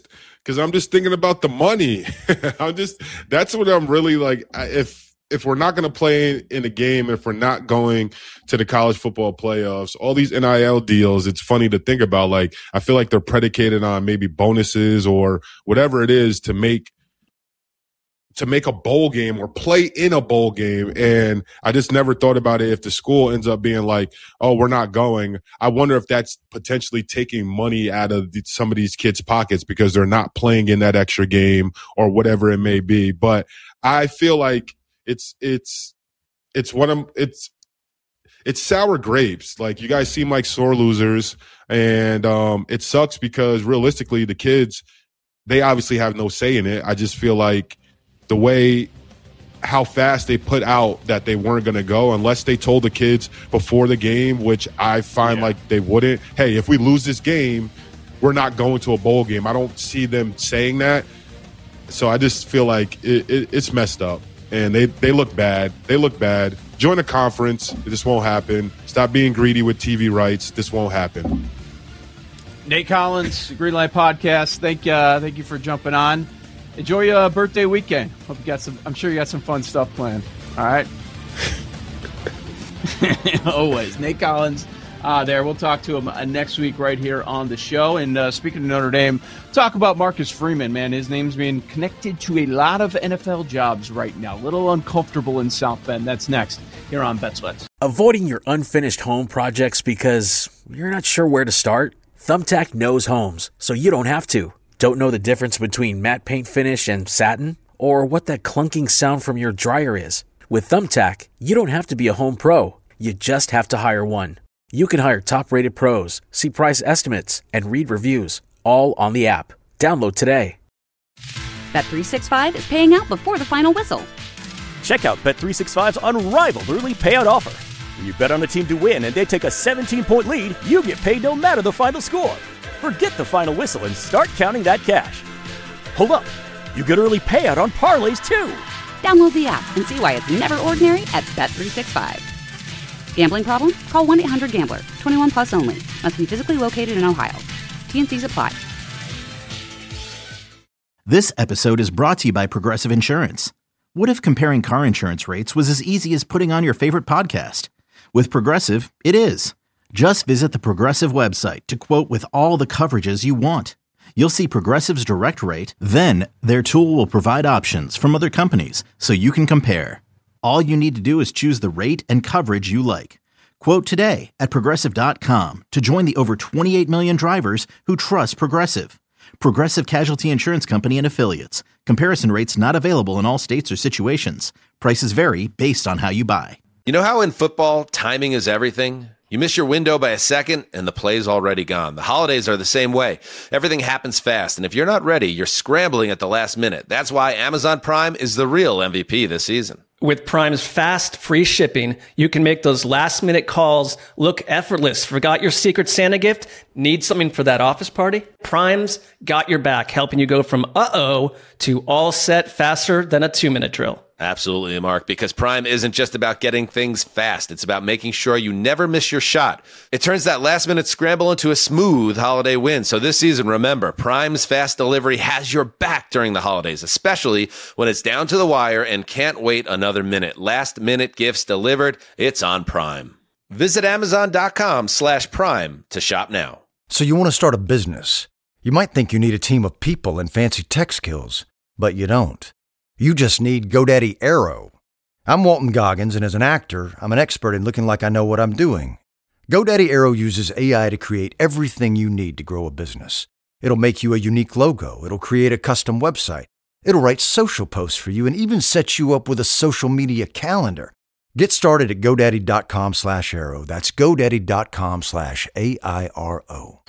because I'm just thinking about the money. I'm just that's what I'm really like. If if we're not going to play in a game, if we're not going to the college football playoffs, all these N I L deals, it's funny to think about. Like, I feel like they're predicated on maybe bonuses or whatever it is to make to make a bowl game or play in a bowl game. And I just never thought about it. If the school ends up being like, oh, we're not going, I wonder if that's potentially taking money out of the, some of these kids' pockets because they're not playing in that extra game or whatever it may be. But I feel like it's, it's, it's one of, it's, it's sour grapes. Like, you guys seem like sore losers, and um, it sucks because realistically the kids, they obviously have no say in it. I just feel like the way how fast they put out that they weren't going to go, unless they told the kids before the game, which I find yeah. like they wouldn't. Hey, if we lose this game, we're not going to a bowl game. I don't see them saying that. So I just feel like it, it, it's messed up, and they, they look bad. They look bad. Join a conference. This won't happen. Stop being greedy with T V rights. This won't happen. Nate Collins, Green Light Podcast. Thank, uh, thank you for jumping on. Enjoy your birthday weekend. Hope you got some. I'm sure you got some fun stuff planned. All right. Always, Nate Collins. Uh, there, we'll talk to him uh, next week right here on the show. And uh, speaking of Notre Dame, talk about Marcus Freeman. Man, his name's being connected to a lot of N F L jobs right now. A little uncomfortable in South Bend. That's next here on Bet Sweats. Avoiding your unfinished home projects because you're not sure where to start? Thumbtack knows homes, so you don't have to. Don't know the difference between matte paint finish and satin? Or what that clunking sound from your dryer is? With Thumbtack, you don't have to be a home pro. You just have to hire one. You can hire top-rated pros, see price estimates, and read reviews, all on the app. Download today. Bet three sixty-five is paying out before the final whistle. Check out Bet three sixty-five's unrivaled early payout offer. When you bet on a team to win and they take a seventeen-point lead, you get paid no matter the final score. Forget the final whistle and start counting that cash. Hold up. You get early payout on parlays, too. Download the app and see why it's never ordinary at Bet three sixty-five. Gambling problem? Call one eight hundred gambler. twenty-one plus only. Must be physically located in Ohio. T and C's apply. This episode is brought to you by Progressive Insurance. What if comparing car insurance rates was as easy as putting on your favorite podcast? With Progressive, it is. Just visit the Progressive website to quote with all the coverages you want. You'll see Progressive's direct rate, then their tool will provide options from other companies so you can compare. All you need to do is choose the rate and coverage you like. Quote today at Progressive dot com to join the over twenty-eight million drivers who trust Progressive. Progressive Casualty Insurance Company and Affiliates. Comparison rates not available in all states or situations. Prices vary based on how you buy. You know how in football, timing is everything? You miss your window by a second, and the play's already gone. The holidays are the same way. Everything happens fast, and if you're not ready, you're scrambling at the last minute. That's why Amazon Prime is the real M V P this season. With Prime's fast, free shipping, you can make those last-minute calls look effortless. Forgot your Secret Santa gift? Need something for that office party? Prime's got your back, helping you go from uh-oh to all set faster than a two-minute drill. Absolutely, Mark, because Prime isn't just about getting things fast. It's about making sure you never miss your shot. It turns that last-minute scramble into a smooth holiday win. So this season, remember, Prime's fast delivery has your back during the holidays, especially when it's down to the wire and can't wait another minute. Last-minute gifts delivered. It's on Prime. Visit Amazon.com slash Prime to shop now. So you want to start a business. You might think you need a team of people and fancy tech skills, but you don't. You just need GoDaddy Aero. I'm Walton Goggins, and as an actor, I'm an expert in looking like I know what I'm doing. GoDaddy Aero uses A I to create everything you need to grow a business. It'll make you a unique logo. It'll create a custom website. It'll write social posts for you and even set you up with a social media calendar. Get started at GoDaddy.com slash Aero. That's GoDaddy.com slash A I R O.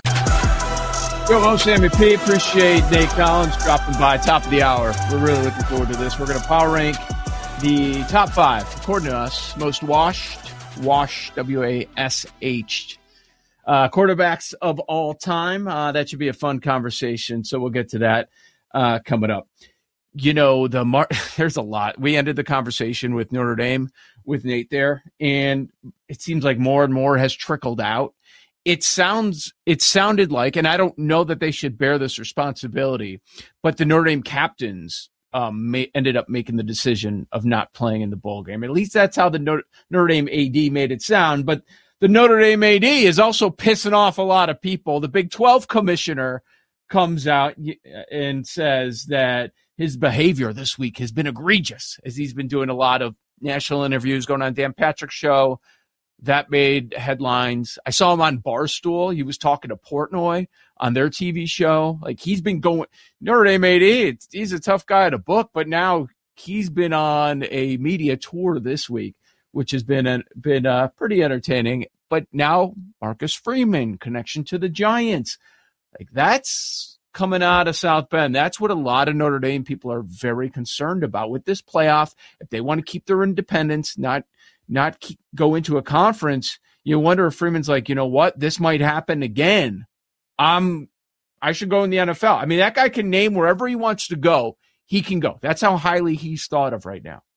Yo, I'm Sammy P. Appreciate Nate Collins dropping by. Top of the hour. We're really looking forward to this. We're going to power rank the top five, according to us, most washed, wash, W A S H, uh, quarterbacks of all time. Uh, that should be a fun conversation, so we'll get to that uh, coming up. You know, the mar- there's a lot. We ended the conversation with Notre Dame with Nate there, and it seems like more and more has trickled out. it sounds it sounded like, and I don't know that they should bear this responsibility, but the Notre Dame captains um, may, ended up making the decision of not playing in the bowl game. At least that's how the Notre, Notre Dame A D made it sound. But the Notre Dame A D is also pissing off a lot of people. The Big twelve commissioner comes out and says that his behavior this week has been egregious, as he's been doing a lot of national interviews, going on Dan Patrick's show. That made headlines. I saw him on Barstool. He was talking to Portnoy on their T V show. Like, he's been going, Notre Dame A D, he's a tough guy to book, but now he's been on a media tour this week, which has been, been uh, pretty entertaining. But now Marcus Freeman, connection to the Giants. Like, that's coming out of South Bend. That's what a lot of Notre Dame people are very concerned about with this playoff. If they want to keep their independence, not not keep, go into a conference, you wonder if Freeman's like, you know what, this might happen again. Um, I should go in the N F L. I mean, that guy can name wherever he wants to go. He can go. That's how highly he's thought of right now.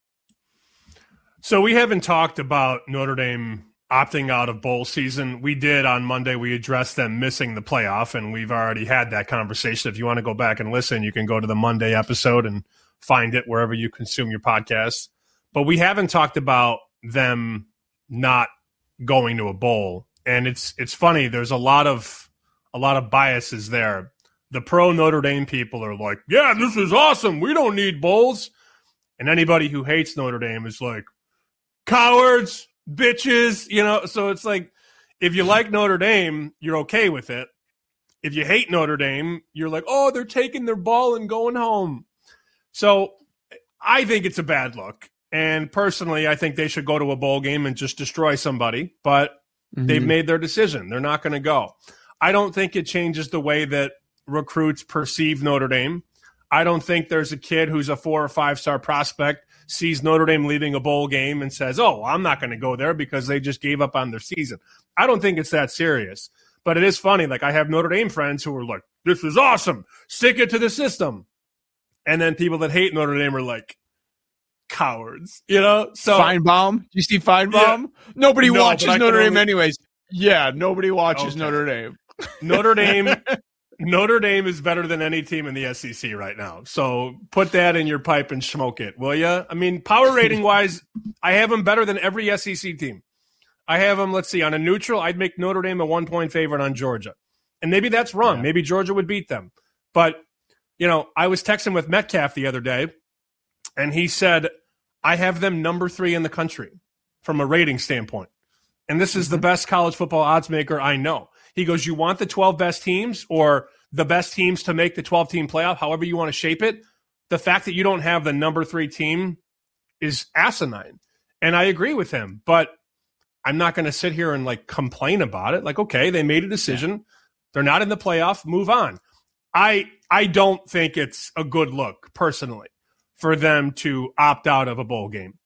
So we haven't talked about Notre Dame opting out of bowl season. We did on Monday. We addressed them missing the playoff, and we've already had that conversation. If you want to go back and listen, you can go to the Monday episode and find it wherever you consume your podcasts. But we haven't talked about them not going to a bowl. And it's it's funny, there's a lot of a lot of biases there. The pro Notre Dame people are like, yeah, this is awesome. We don't need bowls. And anybody who hates Notre Dame is like, cowards, bitches, you know. So it's like, if you like Notre Dame, you're okay with it. If you hate Notre Dame, you're like, oh, they're taking their ball and going home. So I think it's a bad look. And personally, I think they should go to a bowl game and just destroy somebody. But mm-hmm. they've made their decision. They're not going to go. I don't think it changes the way that recruits perceive Notre Dame. I don't think there's a kid who's a four or five star prospect, sees Notre Dame leaving a bowl game and says, oh, I'm not going to go there because they just gave up on their season. I don't think it's that serious. But it is funny. Like, I have Notre Dame friends who are like, this is awesome. Stick it to the system. And then people that hate Notre Dame are like, cowards, you know? So Feinbaum, do you see Feinbaum? Yeah. Nobody no, watches Notre Dame only... anyways. Yeah, nobody watches okay. Notre Dame. Notre Dame Notre Dame is better than any team in the S E C right now. So put that in your pipe and smoke it, will you? I mean, power rating wise, I have them better than every S E C team. I have them, let's see, on a neutral, I'd make Notre Dame a one-point favorite on Georgia. And maybe that's wrong. Yeah. Maybe Georgia would beat them. But, you know, I was texting with Metcalf the other day, and he said, I have them number three in the country from a rating standpoint. And this is the best college football odds maker I know. He goes, you want the twelve best teams or the best teams to make the twelve-team playoff, however you want to shape it. The fact that you don't have the number three team is asinine. And I agree with him. But I'm not going to sit here and, like, complain about it. Like, okay, they made a decision. Yeah. They're not in the playoff. Move on. I I don't think it's a good look, personally, for them to opt out of a bowl game.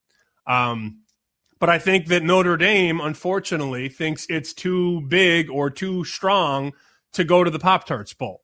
Um, but I think that Notre Dame, unfortunately, thinks it's too big or too strong to go to the Pop-Tarts Bowl.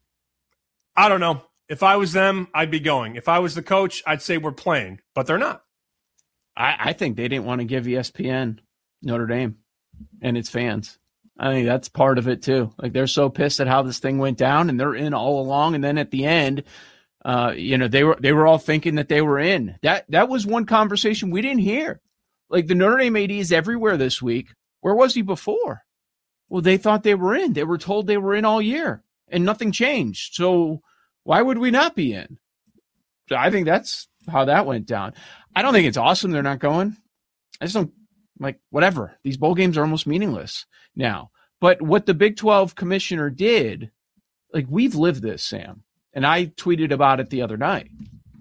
I don't know. If I was them, I'd be going. If I was the coach, I'd say we're playing, but they're not. I, I think they didn't want to give E S P N Notre Dame and its fans. I think that's part of it too. Like, they're so pissed at how this thing went down, and they're in all along. And then at the end, uh, you know, they were they were all thinking that they were in. That that was one conversation we didn't hear. Like, the Notre Dame A D is everywhere this week. Where was he before? Well, they thought they were in. They were told they were in all year, and nothing changed. So why would we not be in? So I think that's how that went down. I don't think it's awesome they're not going. I just don't, like, whatever. These bowl games are almost meaningless now. But what the Big twelve commissioner did, like, we've lived this, Sam, and I tweeted about it the other night.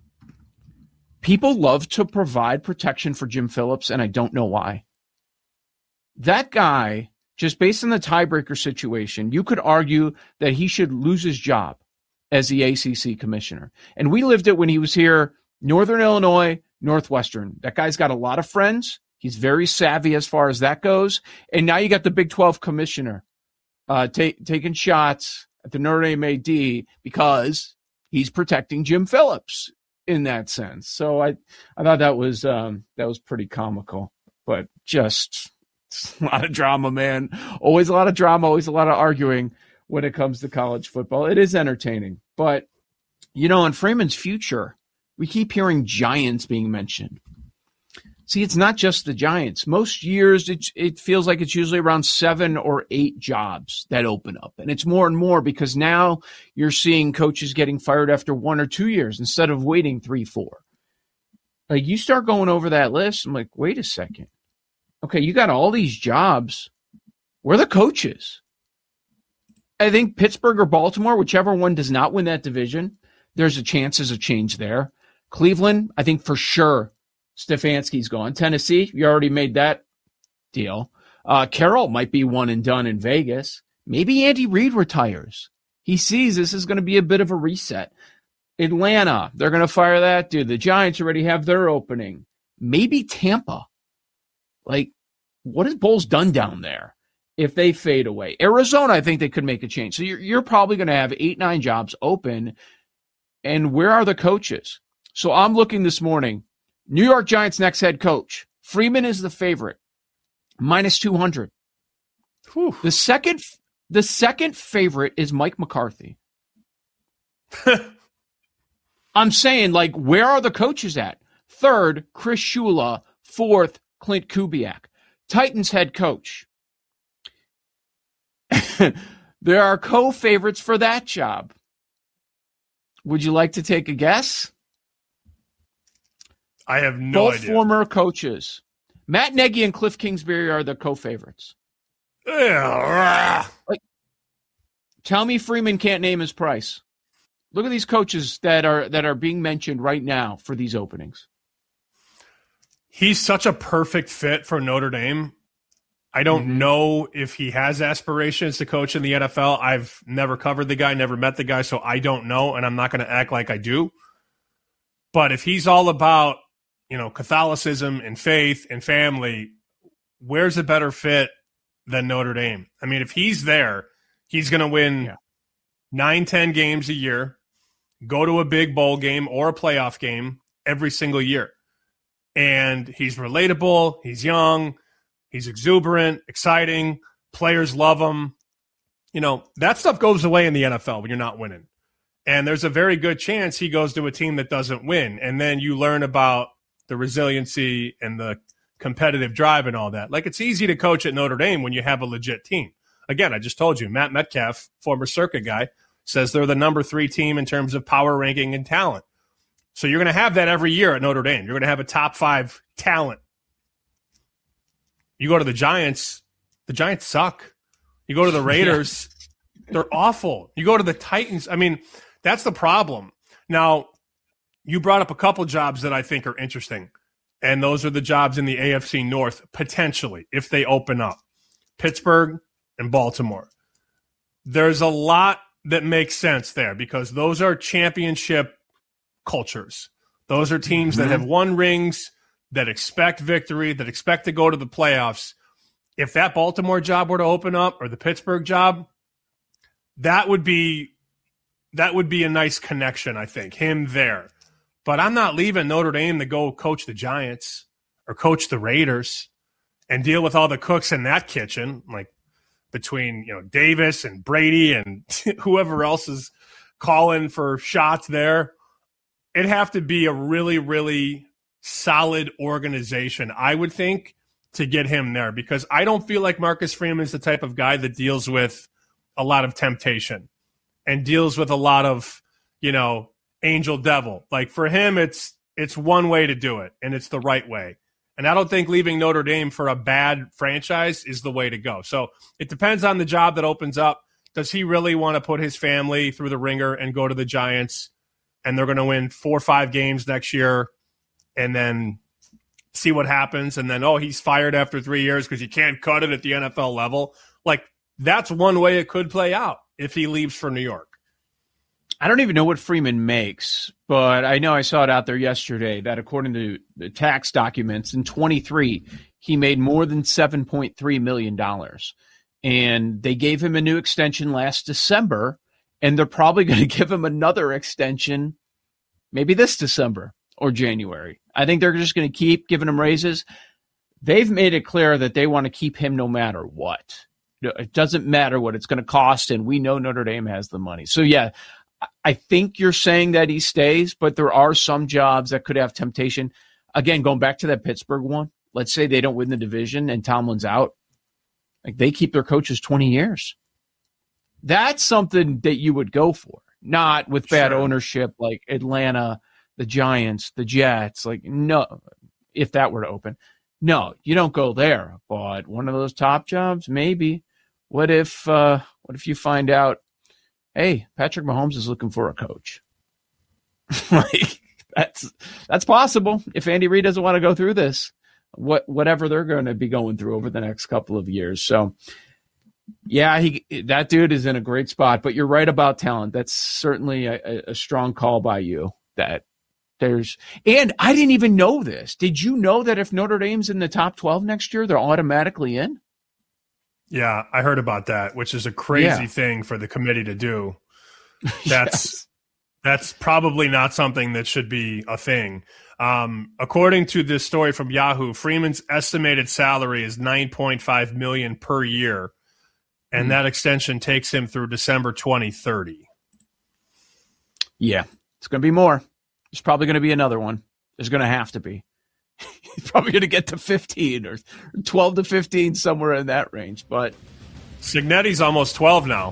People love to provide protection for Jim Phillips, and I don't know why. That guy, just based on the tiebreaker situation, you could argue that he should lose his job as the A C C commissioner. And we lived it when he was here, Northern Illinois, Northwestern. That guy's got a lot of friends. He's very savvy as far as that goes. And now you got the Big twelve commissioner uh, ta- taking shots at the Notre Dame A D because he's protecting Jim Phillips in that sense. So I, I thought that was um, that was pretty comical, but just It's a lot of drama, man. Always a lot of drama, always a lot of arguing when it comes to college football. It is entertaining. But, you know, in Freeman's future, we keep hearing Giants being mentioned. See, it's not just the Giants. Most years, it, it feels like it's usually around seven or eight jobs that open up. And it's more and more because now you're seeing coaches getting fired after one or two years instead of waiting three, four. Like, you start going over that list, I'm like, wait a second. Okay, you got all these jobs. Where are the coaches? I think Pittsburgh or Baltimore, whichever one does not win that division, there's a chances of change there. Cleveland, I think for sure Stefanski's gone. Tennessee, you already made that deal. Uh, Carroll might be one and done in Vegas. Maybe Andy Reid retires. He sees this is going to be a bit of a reset. Atlanta, they're going to fire that dude. The Giants already have their opening. Maybe Tampa. Like, what has Bowles done down there if they fade away? Arizona, I think they could make a change. So you're, you're probably going to have eight, nine jobs open. And where are the coaches? So I'm looking this morning. New York Giants next head coach. Freeman is the favorite. Minus two hundred. Whew. The second the second favorite is Mike McCarthy. I'm saying, like, where are the coaches at? Third, Chris Shula. Fourth, Clint Kubiak. Titans head coach. There are co-favorites for that job. Would you like to take a guess? I have no Both idea. Both former coaches. Matt Nagy and Cliff Kingsbury are the co-favorites. Like, tell me Freeman can't name his price. Look at these coaches that are that are being mentioned right now for these openings. He's such a perfect fit for Notre Dame. I don't mm-hmm. know if he has aspirations to coach in the N F L. I've never covered the guy, never met the guy, so I don't know, and I'm not going to act like I do. But if he's all about, you know, Catholicism and faith and family, where's a better fit than Notre Dame? I mean, if he's there, he's going to win yeah. nine, ten games a year, go to a big bowl game or a playoff game every single year. And he's relatable, he's young, he's exuberant, exciting, players love him. You know, that stuff goes away in the N F L when you're not winning. And there's a very good chance he goes to a team that doesn't win. And then you learn about the resiliency and the competitive drive and all that. Like, it's easy to coach at Notre Dame when you have a legit team. Again, I just told you, Matt Metcalf, former circuit guy, says they're the number three team in terms of power ranking and talent. So you're going to have that every year at Notre Dame. You're going to have a top five talent. You go to the Giants, the Giants suck. You go to the Raiders, yeah. they're awful. You go to the Titans. I mean, that's the problem. Now, you brought up a couple jobs that I think are interesting, and those are the jobs in the A F C North, potentially, if they open up. Pittsburgh and Baltimore. There's a lot that makes sense there because those are championship cultures. Those are teams mm-hmm. that have won rings, that expect victory, that expect to go to the playoffs. If that Baltimore job were to open up, or the Pittsburgh job, that would be that would be a nice connection, I think, him there. But I'm not leaving Notre Dame to go coach the Giants or coach the Raiders and deal with all the cooks in that kitchen, like between, you know, Davis and Brady and whoever else is calling for shots there. It'd have to be a really, really solid organization, I would think, to get him there, because I don't feel like Marcus Freeman is the type of guy that deals with a lot of temptation and deals with a lot of, you know, angel devil. Like, for him, it's it's one way to do it, and it's the right way. And I don't think leaving Notre Dame for a bad franchise is the way to go. So it depends on the job that opens up. Does he really want to put his family through the ringer and go to the Giants, and they're going to win four or five games next year, and then see what happens, and then, oh, he's fired after three years because you can't cut it at the N F L level? Like, that's one way it could play out if he leaves for New York. I don't even know what Freeman makes, but I know I saw it out there yesterday that according to the tax documents, in twenty-three, he made more than seven point three million dollars. And they gave him a new extension last December, and they're probably going to give him another extension maybe this December or January. I think they're just going to keep giving him raises. they've made it clear that they want to keep him no matter what. It doesn't matter what it's going to cost, and we know Notre Dame has the money. So, yeah, I think you're saying that he stays, but there are some jobs that could have temptation. Again, going back to that Pittsburgh one, let's say they don't win the division and Tomlin's out. Like, they keep their coaches twenty years. That's something that you would go for, not with bad sure. ownership like Atlanta, the Giants, the Jets. Like, no, if that were to open. No, you don't go there. But one of those top jobs, maybe. What if uh, what if you find out, hey, Patrick Mahomes is looking for a coach? Like, that's that's possible if Andy Reid doesn't want to go through this, what whatever they're going to be going through over the next couple of years. So, yeah, he that dude is in a great spot. But you're right about talent. That's certainly a, a strong call by you. That there's and I didn't even know this. Did you know that if Notre Dame's in the top twelve next year, they're automatically in? Yeah, I heard about that, which is a crazy yeah. thing for the committee to do. That's yes. that's probably not something that should be a thing. Um, according to this story from Yahoo, Freeman's estimated salary is nine point five million dollars per year, and mm. that extension takes him through December twenty thirty. Yeah, it's going to be more. There's probably going to be another one. There's going to have to be. He's probably going to get to fifteen or twelve to fifteen, somewhere in that range. But Cignetti's almost twelve now.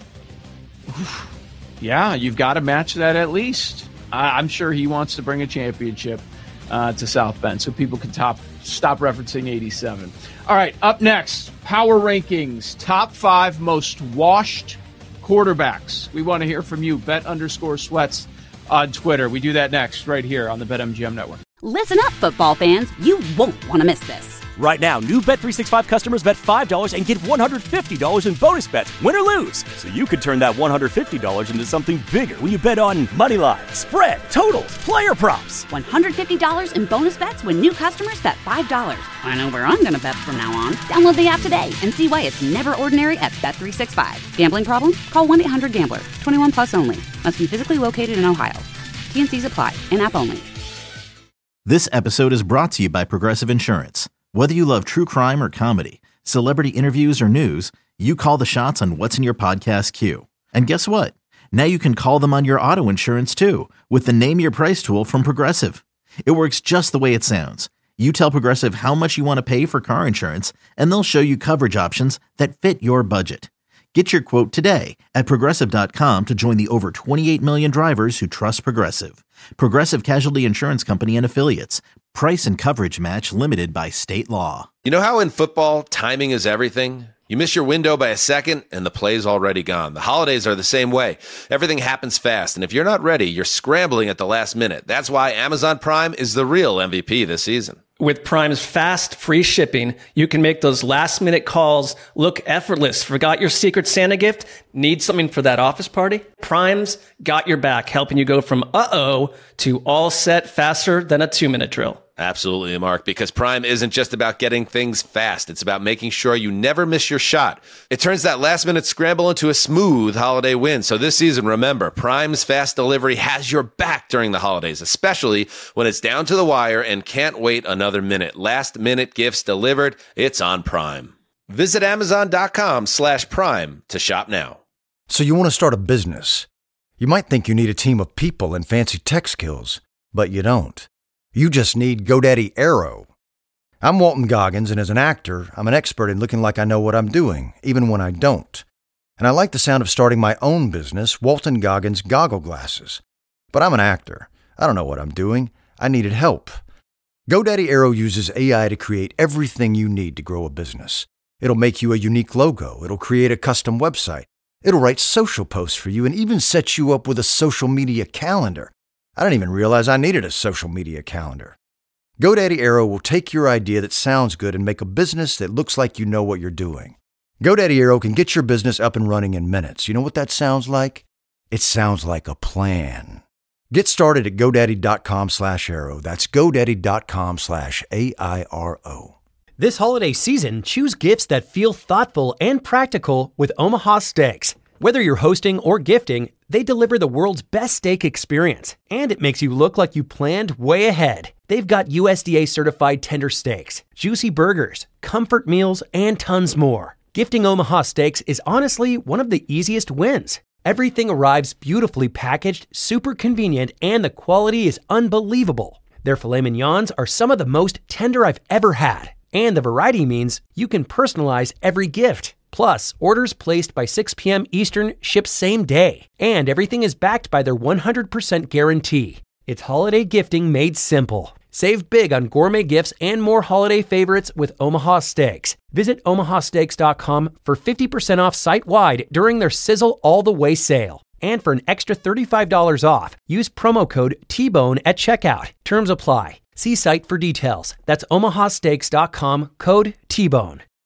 Yeah, you've got to match that at least. I, I'm sure he wants to bring a championship uh, to South Bend so people can top, stop referencing eighty-seven. All right, up next, power rankings, top five most washed quarterbacks. We want to hear from you, bet underscore sweats on Twitter. We do that next right here on the BetMGM Network. Listen up, football fans. You won't want to miss this. Right now, new Bet three sixty-five customers bet five dollars and get one hundred fifty dollars in bonus bets, win or lose. So you could turn that one hundred fifty dollars into something bigger when you bet on money line, spread, totals, player props. one hundred fifty dollars in bonus bets when new customers bet five dollars. I know where I'm going to bet from now on. Download the app today and see why it's never ordinary at Bet three sixty-five. Gambling problem? Call one eight hundred gambler. twenty-one plus only. Must be physically located in Ohio. T N Cs apply. In-app only. This episode is brought to you by Progressive Insurance. Whether you love true crime or comedy, celebrity interviews or news, you call the shots on what's in your podcast queue. And guess what? Now you can call them on your auto insurance too with the Name Your Price tool from Progressive. It works just the way it sounds. You tell Progressive how much you want to pay for car insurance, and they'll show you coverage options that fit your budget. Get your quote today at Progressive dot com to join the over twenty-eight million drivers who trust Progressive. Progressive Casualty Insurance Company and Affiliates. Price and coverage match limited by state law. You know how in football, timing is everything? You miss your window by a second, and the play's already gone. The holidays are the same way. Everything happens fast, and if you're not ready, you're scrambling at the last minute. That's why Amazon Prime is the real M V P this season. With Prime's fast, free shipping, you can make those last-minute calls look effortless. Forgot your Secret Santa gift? Need something for that office party? Prime's got your back, helping you go from uh-oh to all set faster than a two-minute drill. Absolutely, Mark, because Prime isn't just about getting things fast. It's about making sure you never miss your shot. It turns that last-minute scramble into a smooth holiday win. So this season, remember, Prime's fast delivery has your back during the holidays, especially when it's down to the wire and can't wait another minute. Last-minute gifts delivered. It's on Prime. Visit Amazon.com slash Prime to shop now. So you want to start a business. You might think you need a team of people and fancy tech skills, but you don't. You just need GoDaddy Aero. I'm Walton Goggins, and as an actor, I'm an expert in looking like I know what I'm doing, even when I don't. And I like the sound of starting my own business, Walton Goggins Goggle Glasses. But I'm an actor. I don't know what I'm doing. I needed help. GoDaddy Aero uses A I to create everything you need to grow a business. It'll make you a unique logo. It'll create a custom website. It'll write social posts for you and even set you up with a social media calendar. I didn't even realize I needed a social media calendar. GoDaddy Aero will take your idea that sounds good and make a business that looks like you know what you're doing. GoDaddy Aero can get your business up and running in minutes. You know what that sounds like? It sounds like a plan. Get started at GoDaddy.com slash Aero. That's GoDaddy.com slash A I R O. This holiday season, choose gifts that feel thoughtful and practical with Omaha Steaks. Whether you're hosting or gifting, they deliver the world's best steak experience, and it makes you look like you planned way ahead. They've got U S D A-certified tender steaks, juicy burgers, comfort meals, and tons more. Gifting Omaha Steaks is honestly one of the easiest wins. Everything arrives beautifully packaged, super convenient, and the quality is unbelievable. Their filet mignons are some of the most tender I've ever had, and the variety means you can personalize every gift. Plus, orders placed by six p.m. Eastern ship same day, and everything is backed by their one hundred percent guarantee. It's holiday gifting made simple. Save big on gourmet gifts and more holiday favorites with Omaha Steaks. Visit omaha steaks dot com for fifty percent off site-wide during their Sizzle All the Way sale. And for an extra thirty-five dollars off, use promo code T bone at checkout. Terms apply. See site for details. That's omaha steaks dot com, code T bone.